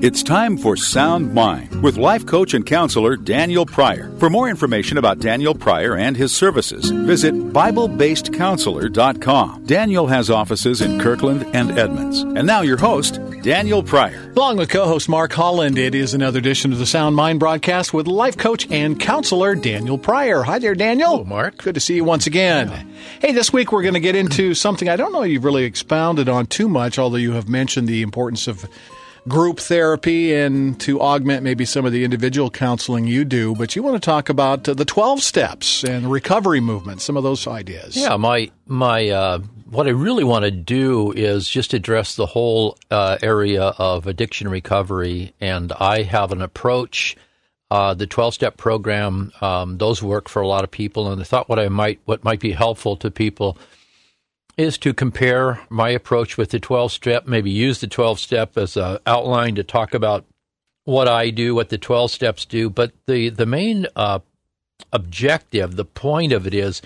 It's time for Sound Mind with life coach and counselor Daniel Pryor. For more information about Daniel Pryor and his services, visit BibleBasedCounselor.com. Daniel has offices in Kirkland and Edmonds. And now your host, Daniel Pryor. Along with co-host Mark Holland, it is another edition of the Sound Mind broadcast with life coach and counselor Daniel Pryor. Hi there, Daniel. Hello, Mark. Good to see you once again. Yeah. Hey, this week we're going to get into something I don't know you've really expounded on too much, although you have mentioned the importance of group therapy and to augment maybe some of the individual counseling you do. But you want to talk about the 12 steps and recovery movement, some of those ideas. Yeah, my what I really want to do is just address the whole area of addiction recovery, and I have an approach. The 12-step program, those work for a lot of people, and I thought what might be helpful to people is to compare my approach with the 12-step, maybe use the 12-step as an outline to talk about what I do, what the 12 steps do. But the main objective, the point of it is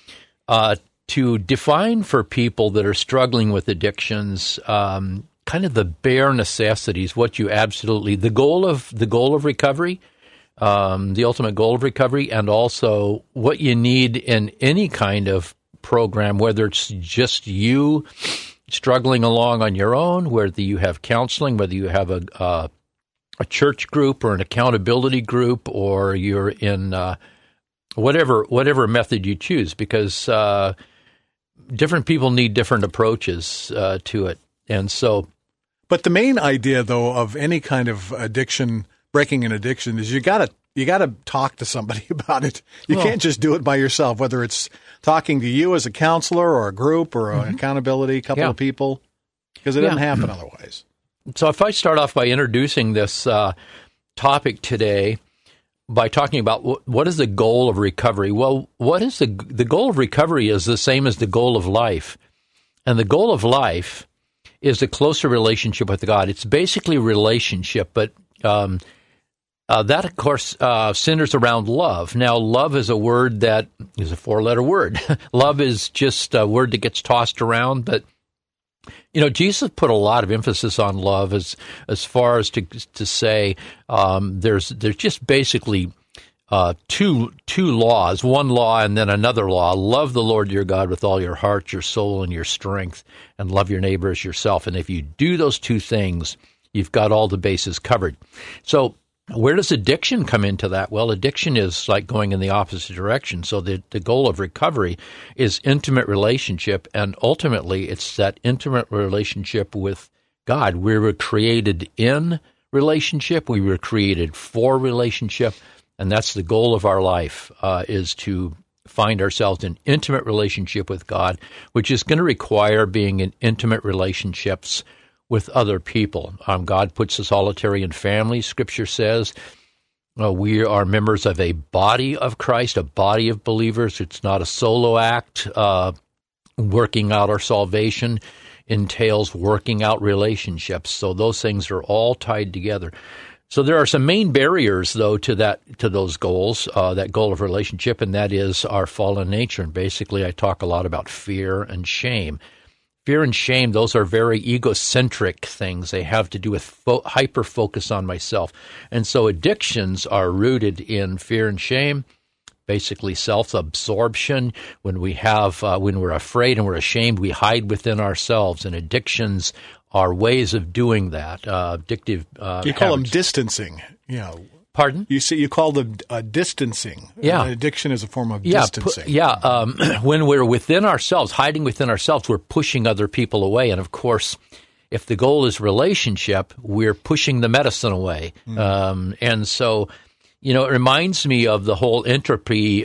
to define for people that are struggling with addictions kind of the bare necessities, what you absolutely, the goal of recovery, the ultimate goal of recovery, and also what you need in any kind of program, whether it's just you struggling along on your own, whether you have counseling, whether you have a church group or an accountability group, or you're in whatever method you choose, because different people need different approaches to it. And so, but the main idea, though, of any kind of addiction, breaking an addiction, is you got to talk to somebody about it. You can't just do it by yourself, whether it's talking to you as a counselor or a group or an accountability, couple of people, because it doesn't happen otherwise. So if I start off by introducing this topic today by talking about what is the goal of recovery? Well, what is the goal of recovery is the same as the goal of life. And the goal of life is a closer relationship with God. It's basically a relationship, but that, of course, centers around love. Now, love is a word that is a four-letter word. Love is just a word that gets tossed around, but Jesus put a lot of emphasis on love as far as to say there's just basically two laws, one law and then another law. Love the Lord your God with all your heart, your soul, and your strength, and love your neighbor as yourself. And if you do those two things, you've got all the bases covered. So where does addiction come into that? Well, addiction is like going in the opposite direction. So the goal of recovery is intimate relationship, and ultimately it's that intimate relationship with God. We were created in relationship. We were created for relationship, and that's the goal of our life, is to find ourselves in intimate relationship with God, which is going to require being in intimate relationships with other people. God puts us solitary in families, Scripture says. We are members of a body of Christ, a body of believers. It's not a solo act. Working out our salvation entails working out relationships. So those things are all tied together. So there are some main barriers, though, to those goals, that goal of relationship, and that is our fallen nature. And basically, I talk a lot about fear and shame. Fear and shame, those are very egocentric things. They have to do with hyper-focus on myself. And so addictions are rooted in fear and shame, basically self-absorption. When we're afraid and we're ashamed, we hide within ourselves. And addictions are ways of doing that. Addictive You call them distancing, Pardon? You call them distancing. Yeah. Addiction is a form of distancing. When we're within ourselves, hiding within ourselves, we're pushing other people away. And, of course, if the goal is relationship, we're pushing the medicine away. And so, it reminds me of the whole entropy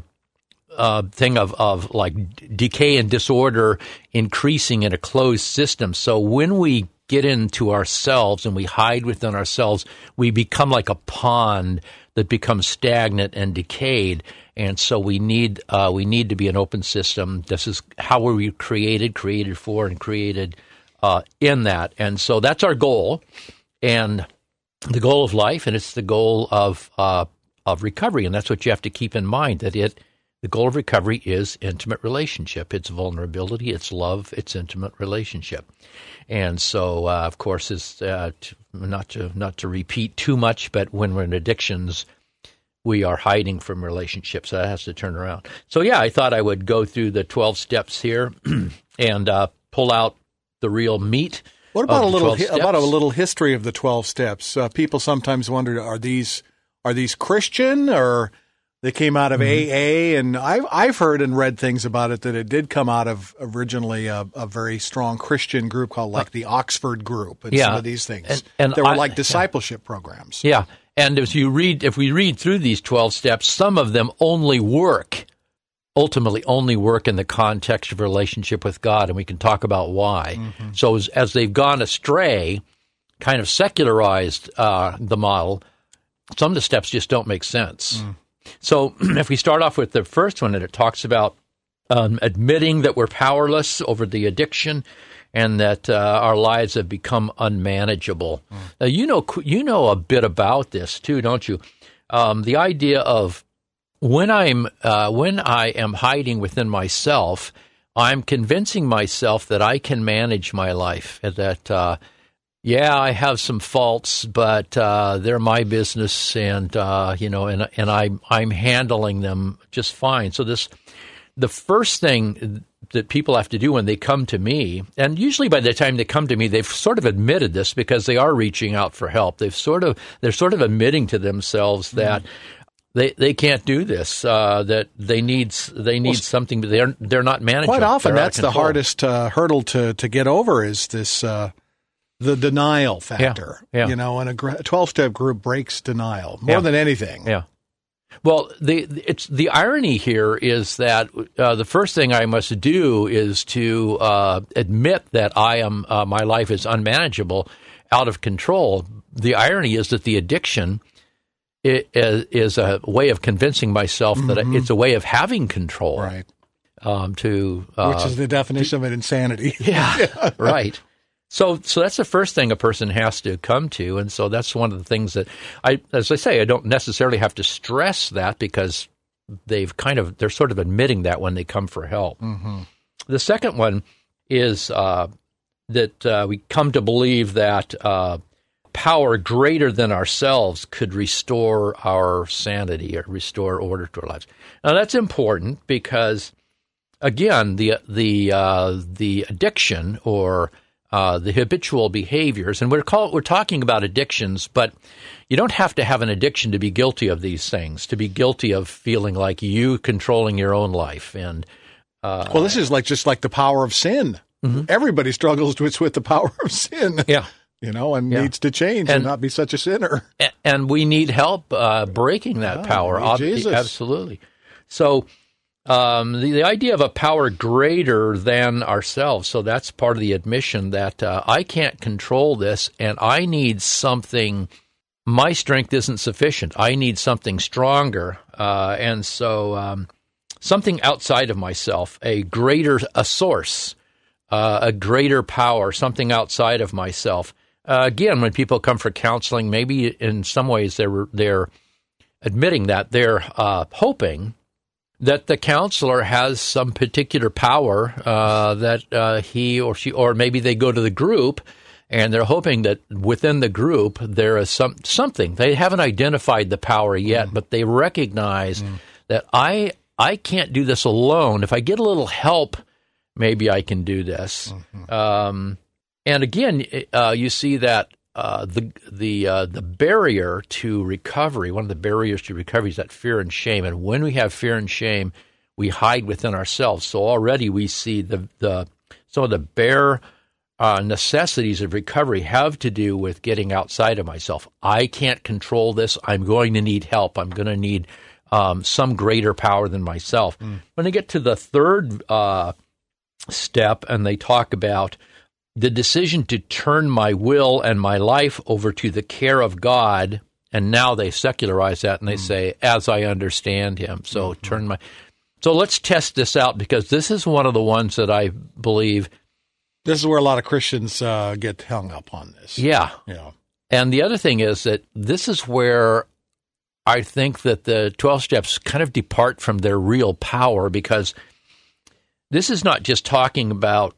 thing of like decay and disorder increasing in a closed system. So when we get into ourselves and we hide within ourselves, we become like a pond that becomes stagnant and decayed. And so we need to be an open system. This is how we were created for, and created in that. And so that's our goal, and the goal of life, and it's the goal of recovery. And that's what you have to keep in mind, that The goal of recovery is intimate relationship. It's vulnerability, it's love, it's intimate relationship. And so, of course, it's not to repeat too much, but when we're in addictions, we are hiding from relationships. So that has to turn around. So, yeah, I thought I would go through the 12 steps here and pull out the real meat. What about a little history of the 12 steps? People sometimes wonder, are these Christian, or they came out of AA? And I've heard and read things about it that it did come out of originally a very strong Christian group called like the Oxford Group and some of these things. And they were like discipleship programs. Yeah. And if we read through these 12 steps, some of them ultimately only work in the context of relationship with God, and we can talk about why. Mm-hmm. So as they've gone astray, kind of secularized the model, some of the steps just don't make sense. Mm. So if we start off with the first one, and it talks about admitting that we're powerless over the addiction and that our lives have become unmanageable. Mm. Now, you know a bit about this too, don't you? The idea of when I am hiding within myself, I'm convincing myself that I can manage my life, that I have some faults, but they're my business, and I'm handling them just fine. So the first thing that people have to do when they come to me, and usually by the time they come to me, they've sort of admitted this because they are reaching out for help. They're sort of admitting to themselves that they can't do this. That they need something, but they're not managing. Quite often, that's the hardest hurdle to get over, is this the denial factor. Yeah. And a 12-step group breaks denial more than anything. Yeah. Well, the irony here is that the first thing I must do is to admit that my life is unmanageable, out of control. The irony is that the addiction is a way of convincing myself that it's a way of having control. Right. Which is the definition of an insanity. Yeah. Right. So that's the first thing a person has to come to, and so that's one of the things that I don't necessarily have to stress that, because they're sort of admitting that when they come for help. Mm-hmm. The second one is that we come to believe that power greater than ourselves could restore our sanity or restore order to our lives. Now that's important because, again, the addiction or the habitual behaviors, and we're talking about addictions, but you don't have to have an addiction to be guilty of these things, to be guilty of feeling like you controlling your own life. And this is just like the power of sin. Mm-hmm. Everybody struggles with the power of sin. Yeah. And needs to change and not be such a sinner. And we need help breaking that power. Jesus. Absolutely. So the idea of a power greater than ourselves, so that's part of the admission that I can't control this, and I need something. My strength isn't sufficient. I need something stronger, and so something outside of myself, a source, a greater power, something outside of myself. Again, when people come for counseling, maybe in some ways they're admitting that they're hoping that the counselor has some particular power that he or she, or maybe they go to the group and they're hoping that within the group there is something. They haven't identified the power yet, but they recognize that I can't do this alone. If I get a little help, maybe I can do this. Mm-hmm. And again, you see that the barrier to recovery, one of the barriers to recovery is that fear and shame. And when we have fear and shame, we hide within ourselves. So already we see some of the bare necessities of recovery have to do with getting outside of myself. I can't control this. I'm going to need help. I'm going to need some greater power than myself. When they get to the third step and they talk about the decision to turn my will and my life over to the care of God, and now they secularize that and they say, as I understand him. So So let's test this out, because this is one of the ones that I believe. This is where a lot of Christians get hung up on this. Yeah. And the other thing is that this is where I think that the 12 steps kind of depart from their real power, because this is not just talking about,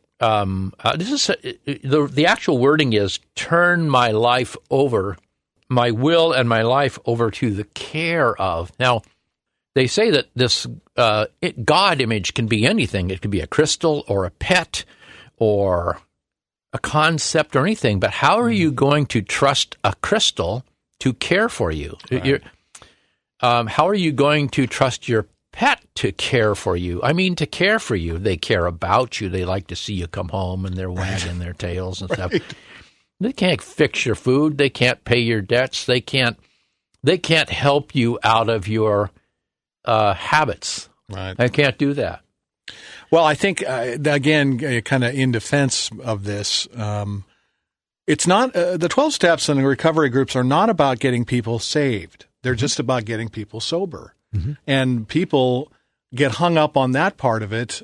the actual wording is turn my life over, my will and my life over to the care of. Now, they say that this God image can be anything. It could be a crystal or a pet or a concept or anything. But how are you going to trust a crystal to care for you? Right. How are you going to trust your pet to care for you? I mean, to care for you. They care about you. They like to see you come home, and they're wagging their tails and stuff. They can't fix your food. They can't pay your debts. They can't help you out of your habits. Right. They can't do that. Well, I think, again, kind of in defense of this, it's not the 12 steps and the recovery groups are not about getting people saved. They're just about getting people sober. Mm-hmm. And people get hung up on that part of it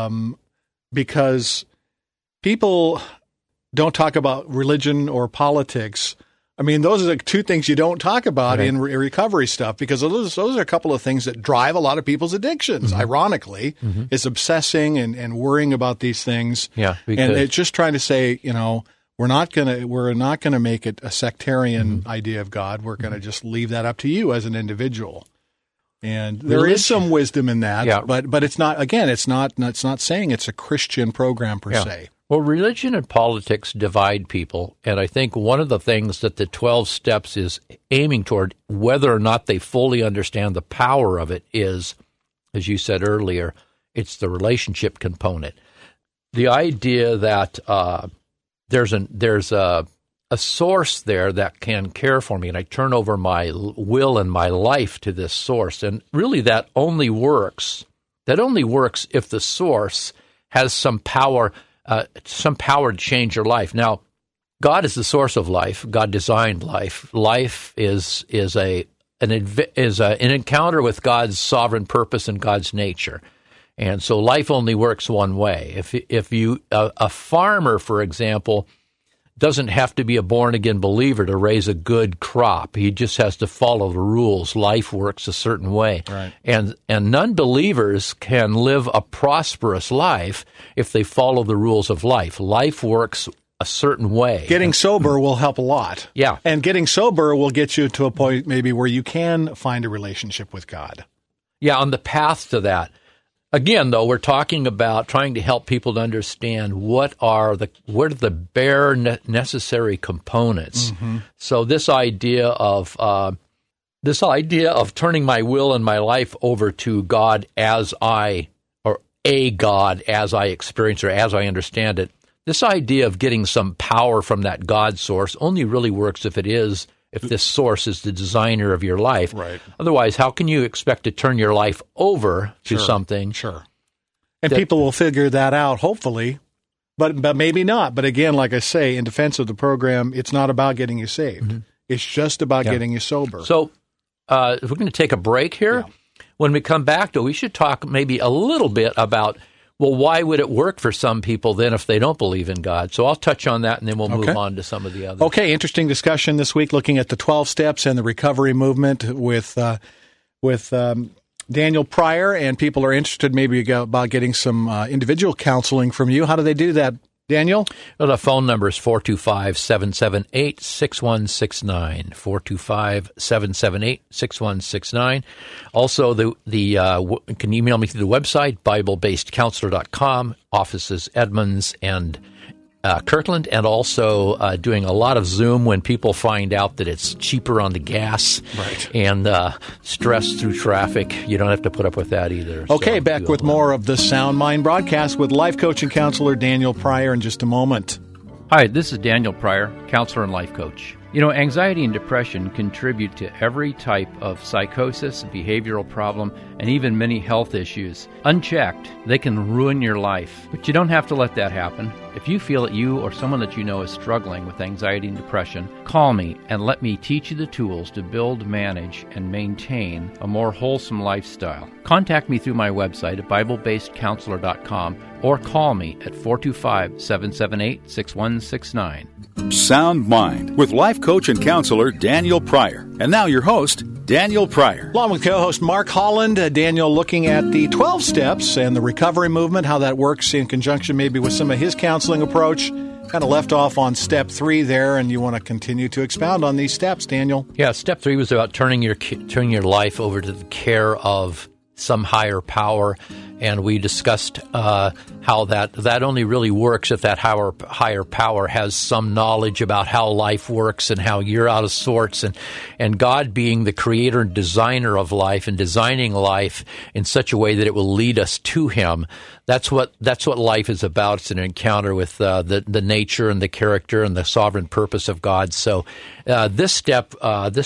because people don't talk about religion or politics. I mean, those are the two things you don't talk about in recovery stuff, because those are a couple of things that drive a lot of people's addictions, ironically, is obsessing and worrying about these things. Yeah, and it's just trying to say, we're not gonna make it a sectarian idea of God. We're going to just leave that up to you as an individual. And there is some wisdom in that, but it's not. Again, it's not saying it's a Christian program per se. Well, religion and politics divide people, and I think one of the things that the 12 steps is aiming toward, whether or not they fully understand the power of it, is, as you said earlier, it's the relationship component. The idea that there's a source there that can care for me, and I turn over my will and my life to this source, and really that only works if the source has some power to change your life. Now, God is the source of life. God designed life. Life is an encounter with God's sovereign purpose and God's nature, and so life only works one way. If you a farmer, for example, doesn't have to be a born-again believer to raise a good crop. He just has to follow the rules. Life works a certain way. Right. And non-believers can live a prosperous life if they follow the rules of life. Life works a certain way. Getting sober will help a lot. Yeah. And getting sober will get you to a point maybe where you can find a relationship with God. Yeah, on the path to that. Again, though, we're talking about trying to help people to understand what are the bare necessary components. Mm-hmm. So this idea of turning my will and my life over to God as a God as I experience or as I understand it. This idea of getting some power from that God source only really works if this source is the designer of your life. Right. Otherwise, how can you expect to turn your life over to something? Sure. And people will figure that out, hopefully, but maybe not. But again, like I say, in defense of the program, it's not about getting you saved. Mm-hmm. It's just about getting you sober. So we're going to take a break here. Yeah. When we come back, though, we should talk maybe a little bit about, well, why would it work for some people then if they don't believe in God? So I'll touch on that, and then we'll move on to some of the others. Okay, interesting discussion this week looking at the 12 steps and the recovery movement with Daniel Pryor, and people are interested maybe about getting some individual counseling from you. How do they do that, Daniel? Well, the phone number is 425-778-6169, 425-778-6169. Also, you can email me through the website, BibleBasedCounselor.com, offices Edmonds and Kirtland, and also doing a lot of Zoom when people find out that it's cheaper on the gas and stress through traffic. You don't have to put up with that either. Okay, so back with more of the Sound Mind broadcast with life coach and counselor Daniel Pryor in just a moment. Hi, this is Daniel Pryor, counselor and life coach. You know, anxiety and depression contribute to every type of psychosis, behavioral problem, and even many health issues. Unchecked, they can ruin your life, but you don't have to let that happen. If you feel that you or someone that you know is struggling with anxiety and depression, call me and let me teach you the tools to build, manage, and maintain a more wholesome lifestyle. Contact me through my website at BibleBasedCounselor.com or call me at 425-778-6169. Sound Mind with life coach and counselor Daniel Pryor. And now your host, Daniel Pryor. Along with co-host Mark Holland, Daniel looking at the 12 steps and the recovery movement, how that works in conjunction maybe with some of his counseling approach. Kind of left off on step 3 there, and you want to continue to expound on these steps, Daniel. Yeah, step 3 was about turning your life over to the care of some higher power, and we discussed how that only really works if that higher power has some knowledge about how life works and how you're out of sorts, and God being the creator and designer of life and designing life in such a way that it will lead us to Him. That's what life is about. It's an encounter with the nature and the character and the sovereign purpose of God. So this step in the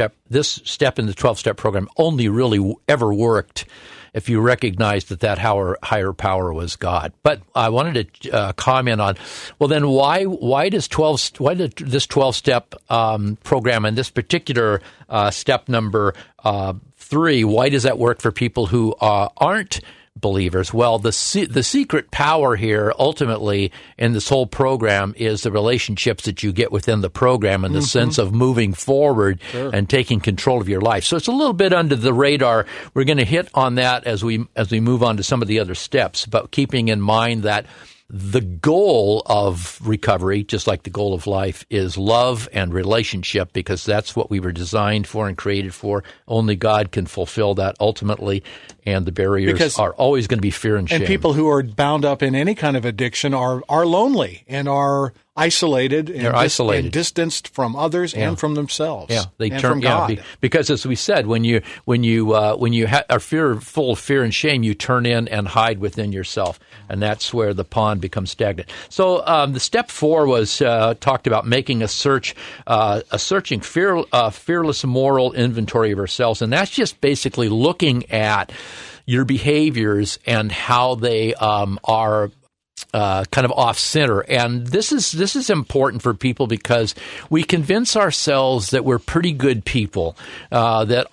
12-step program only really ever worked if you recognized that higher power was God. But I wanted to comment on, well, then why did this 12-step program and this particular step number 3, why does that work for people who aren't believers? Well, the secret power here ultimately in this whole program is the relationships that you get within the program and the sense of moving forward and taking control of your life. So it's a little bit under the radar. We're going to hit on that as we move on to some of the other steps, but keeping in mind that the goal of recovery, just like the goal of life, is love and relationship, because that's what we were designed for and created for. Only God can fulfill that ultimately, and the barriers are always going to be fear and shame. And people who are bound up in any kind of addiction are lonely and are isolated and distanced from others and from themselves. Yeah, they and turn from God. Because as we said, when you are full of fear and shame, you turn in and hide within yourself, and that's where the pond becomes stagnant. So the step 4 was talked about making a searching fearless moral inventory of ourselves, and that's just basically looking at your behaviors and how they are kind of off center. And this is important for people because we convince ourselves that we're pretty good people, that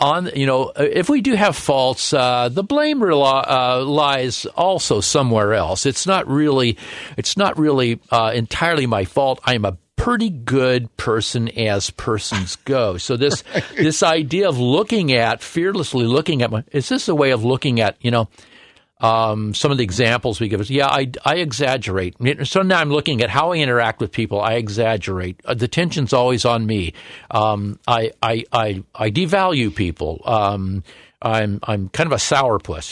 if we do have faults, the blame lies also somewhere else. It's not really entirely my fault. I'm a pretty good person as persons go. So this idea of fearlessly looking at is this a way of looking at, some of the examples we give is, I exaggerate. So now I'm looking at how I interact with people. I exaggerate. The tension's always on me. I devalue people. I'm kind of a sourpuss,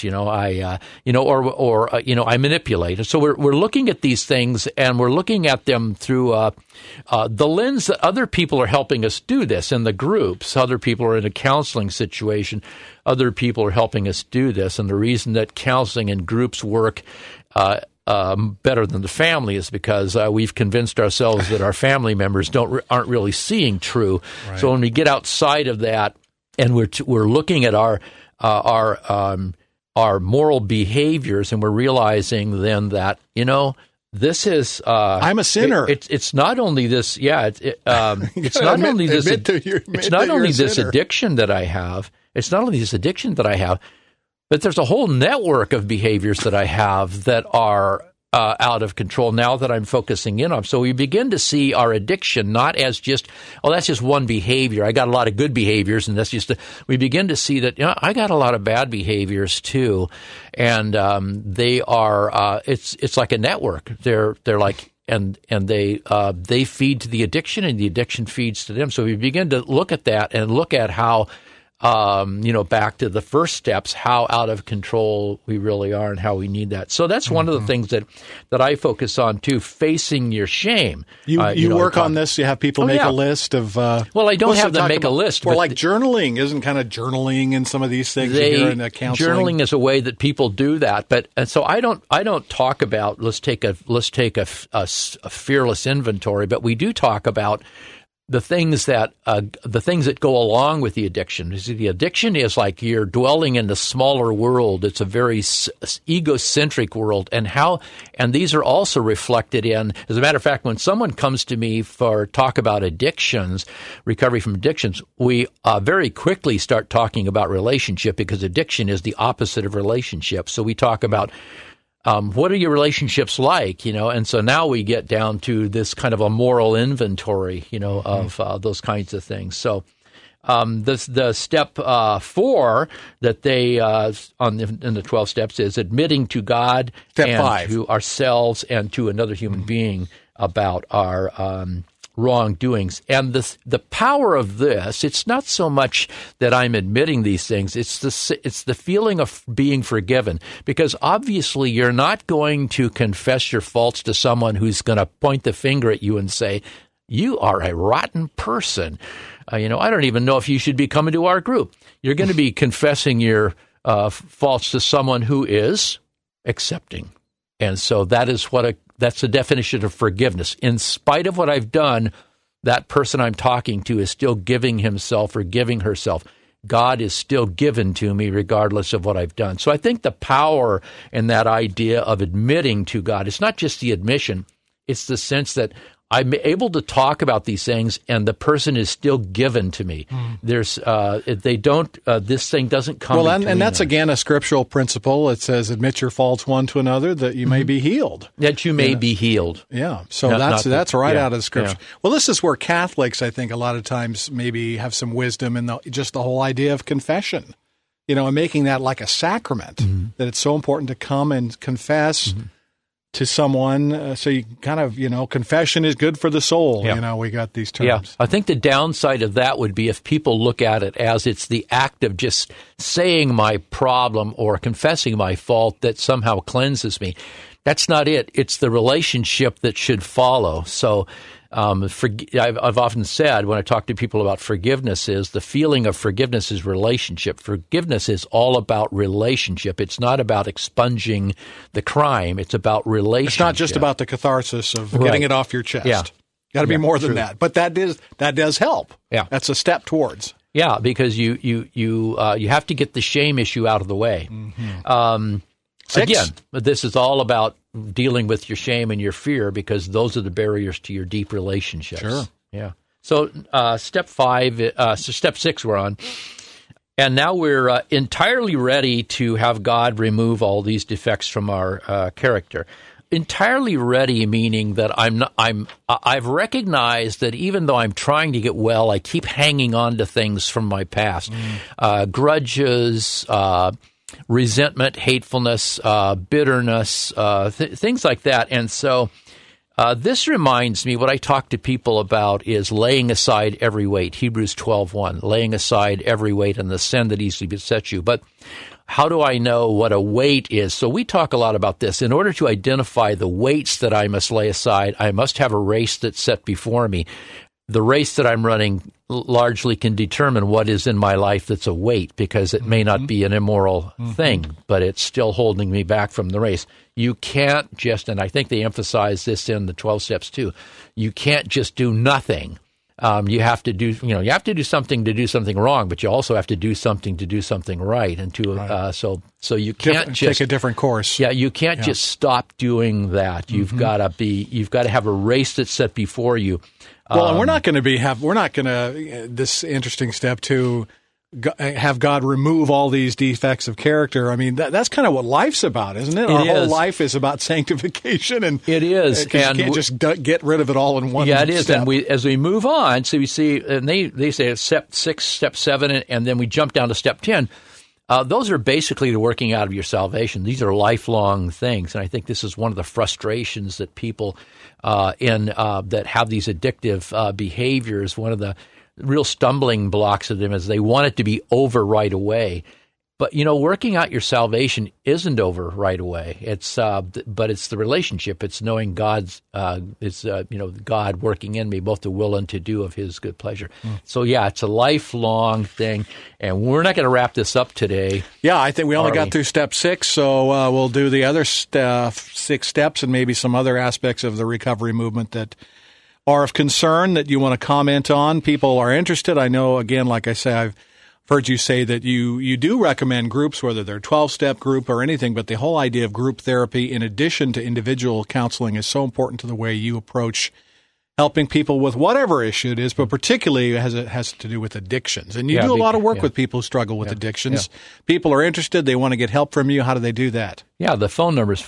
I manipulate. So we're looking at these things, and we're looking at them through the lens that other people are helping us do this in the groups. Other people are in a counseling situation. Other people are helping us do this, and the reason that counseling and groups work better than the family is because we've convinced ourselves that our family members aren't really seeing true. Right. So when we get outside of that, and we're looking at our moral behaviors, and we're realizing then that this is I'm a sinner. It's not only this. Yeah, it's not only this. It's not only this addiction that I have. It's not only this addiction that I have, but there's a whole network of behaviors that I have that are out of control now that I'm focusing in on. So we begin to see our addiction not as just, that's just one behavior. I got a lot of good behaviors, and that's just we begin to see that I got a lot of bad behaviors too, and they are it's like a network. They're like and they feed to the addiction, and the addiction feeds to them. So we begin to look at that and look at how. Back to the first steps, how out of control we really are and how we need that. So that's one of the things that I focus on too, facing your shame. You work on this? You have people make a list of... well, I don't have them make a list. Or like journaling. Isn't kind of journaling in some of these things here in the counseling? Journaling is a way that people do that. And so I don't talk about, let's take a fearless inventory, but we do talk about the things that go along with the addiction. You see, the addiction is like you're dwelling in the smaller world. It's a very egocentric world, and these are also reflected in. As a matter of fact, when someone comes to me for talk about addictions, recovery from addictions, we very quickly start talking about relationship, because addiction is the opposite of relationship. So we talk about. What are your relationships like, And so now we get down to this kind of a moral inventory, of those kinds of things. So The step 4 that they in the 12 steps is admitting to God Step and 5. to ourselves and to another human being about our wrongdoings. And the power of this, it's not so much that I'm admitting these things, it's the feeling of being forgiven. Because obviously you're not going to confess your faults to someone who's going to point the finger at you and say, you are a rotten person. I don't even know if you should be coming to our group. You're going to be confessing your faults to someone who is accepting. And so that's the definition of forgiveness. In spite of what I've done, that person I'm talking to is still giving himself or giving herself. God is still given to me regardless of what I've done. So I think the power in that idea of admitting to God, it's not just the admission, it's the sense that I'm able to talk about these things, and the person is still given to me. There's, this thing doesn't come. Well, and that's again a scriptural principle. It says, "Admit your faults one to another, that you may be healed." That you may be healed. Yeah, so that's right out of the scripture. Yeah. Well, this is where Catholics, I think, a lot of times maybe have some wisdom in just the whole idea of confession. And making that like a sacrament. That it's so important to come and confess. To someone, so you kind of, confession is good for the soul. Yeah. We got these terms. Yeah, I think the downside of that would be if people look at it as it's the act of just saying my problem or confessing my fault that somehow cleanses me. That's not it. It's the relationship that should follow. So I've often said when I talk to people about forgiveness is the feeling of forgiveness is relationship. Forgiveness is all about relationship. It's not about expunging the crime. It's about relationship. It's not just about the catharsis of getting it off your chest. Yeah. Got to be more than that. But that does help. Yeah. That's a step towards. Yeah, because you have to get the shame issue out of the way. Again, this is all about dealing with your shame and your fear because those are the barriers to your deep relationships. Sure. Yeah. So step 6 we're on. And now we're entirely ready to have God remove all these defects from our character. Entirely ready meaning that I've recognized that even though I'm trying to get well, I keep hanging on to things from my past. Grudges, resentment, hatefulness, bitterness, things like that. And so this reminds me, what I talk to people about is laying aside every weight, Hebrews 12:1, laying aside every weight and the sin that easily besets you. But how do I know what a weight is? So we talk a lot about this. In order to identify the weights that I must lay aside, I must have a race that's set before me. The race that I'm running largely can determine what is in my life that's a weight because it may not be an immoral thing, but it's still holding me back from the race. You can't just, and I think they emphasize this in the 12 steps too, you can't just do nothing. You have to do, you have to do something to do something wrong, but you also have to do something to do something right. And so you can't just take a different course. Yeah, you can't just stop doing that. You've got to have a race that's set before you. Well, and we're not going to this interesting step to have God remove all these defects of character. I mean, that's kind of what life's about, isn't it? Our whole life is about sanctification, and it is. And you can't just get rid of it all in one. Yeah, it is. Step. And as we move on, so we see, and they say step 6, step 7, and then we jump down to step 10. Those are basically the working out of your salvation. These are lifelong things, and I think this is one of the frustrations that people that have these addictive behaviors. One of the real stumbling blocks of them is they want it to be over right away. But working out your salvation isn't over right away. It's but it's the relationship. It's knowing God's. God working in me both to will and to do of His good pleasure. So it's a lifelong thing, and we're not going to wrap this up today. Yeah, I think we only got through step 6, so we'll do the other 6 steps and maybe some other aspects of the recovery movement that are of concern that you want to comment on. People are interested. I know, again, like I say, I've heard you say that you do recommend groups, whether they're 12-step group or anything, but the whole idea of group therapy in addition to individual counseling is so important to the way you approach helping people with whatever issue it is, but particularly as it has to do with addictions. And you do a lot of work with people who struggle with addictions. Yeah. People are interested. They want to get help from you. How do they do that? Yeah, the phone number is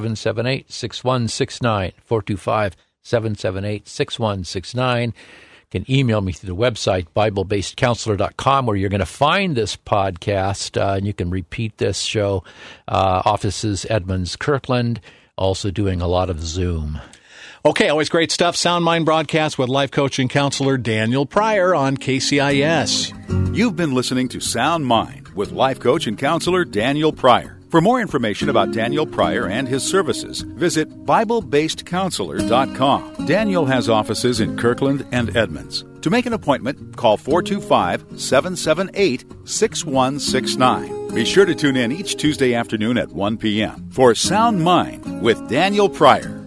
425-778-6169, 425-778-6169. can email me through the website, BibleBasedCounselor.com, where you're going to find this podcast, and you can repeat this show. Offices, Edmonds, Kirkland, also doing a lot of Zoom. Okay, always great stuff. Sound Mind broadcast with life coach and counselor Daniel Pryor on KCIS. You've been listening to Sound Mind with life coach and counselor Daniel Pryor. For more information about Daniel Pryor and his services, visit BibleBasedCounselor.com. Daniel has offices in Kirkland and Edmonds. To make an appointment, call 425-778-6169. Be sure to tune in each Tuesday afternoon at 1 p.m. for Sound Mind with Daniel Pryor.